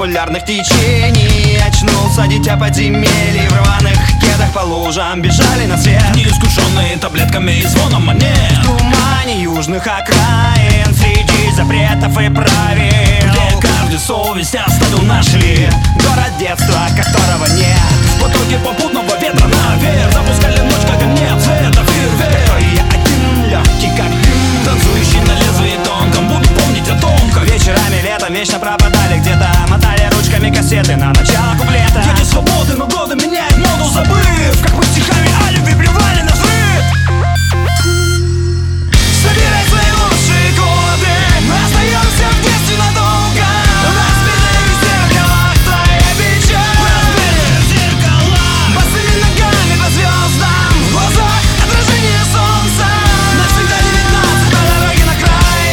популярных течений. Очнулся дитя подземелий, в рваных кедах по лужам бежали на свет, неискушенные таблетками и звоном монет. в тумане южных окраин, среди запретов и правил, где каждый совесть оставил нашли. город детства, которого нет. В потоке попутного ветра наверх запускали ночь, как огне цвета фейерверк. Такой я один, легкий как дым, Танцующий на лезвии тонком, буду помнить о том, как вечерами летом вечно пропадали где-то, мотали ручками кассеты на начало куплета. дети свободы, но годы меняют моду, забыв, как мы стихами о любви плевали на взрыв. Собирай свои лучшие годы, мы остаемся в детстве надолго. Разбитые в зеркалах твоя печаль, Разбитые зеркала, босыми ногами по звездам, в глазах отражение солнца. Навсегда 19 по дороге на край.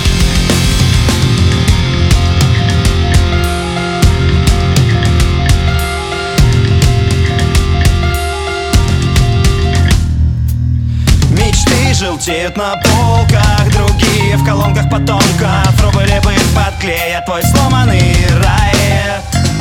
Мечты желтеют на полках, другие в колонках потомков. Рубль бы подклеят твой сломанный рай.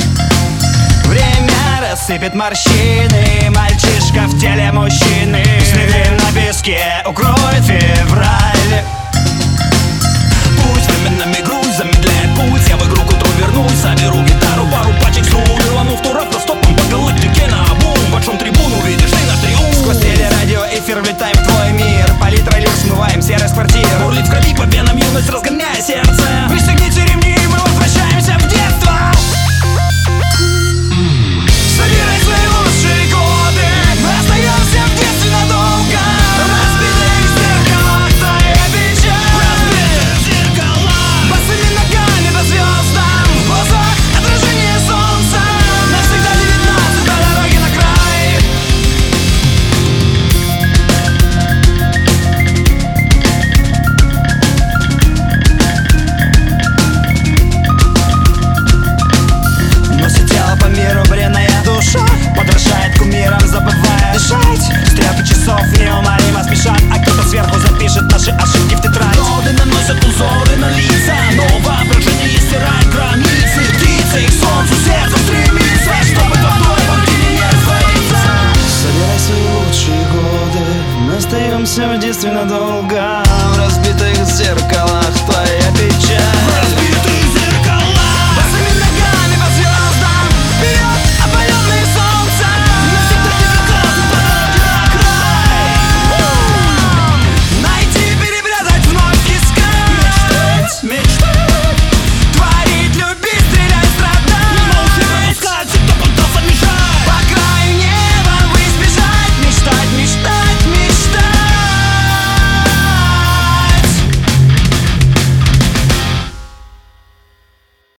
Время рассыпет морщины, мальчишка в теле мужчины. Следы на песке укроет февраль. пусть временами грусть замедляет путь. Я в игру к утру вернусь, соберу гитару, пару пачек сру, рвану в тур автостопом по галактике на обум. Большом трибуну видишь ты наш триумф. Сквозь телерадиоэфир влетаем в твой мир, палитра лир смываем серость квартир. Бурлит в крови по венам юность, разгоняя сердце. Пристегните ремни, мы возвращаемся в детство. Собирай свои лучшие годы, мы остаемся в детстве надолго. Разбитые в зеркалах твоя печаль, Разбитые зеркала, босыми ногами по звездам, в глазах отражение солнца. Навсегда 19 по дороге на край. Носит тело по миру, бренная душа подражает кумирам, забывая дышать. Стрелки часов неумолимо спешат, а кто-то сверху запишет наши ошибки в тетрадь. годы наносят узоры на лица, но воображение стирает границы. Птицы к солнцу сердцем стремится, чтобы в одной картине не раствориться. Собирай свои лучшие годы, мы остаемся в детстве надолго.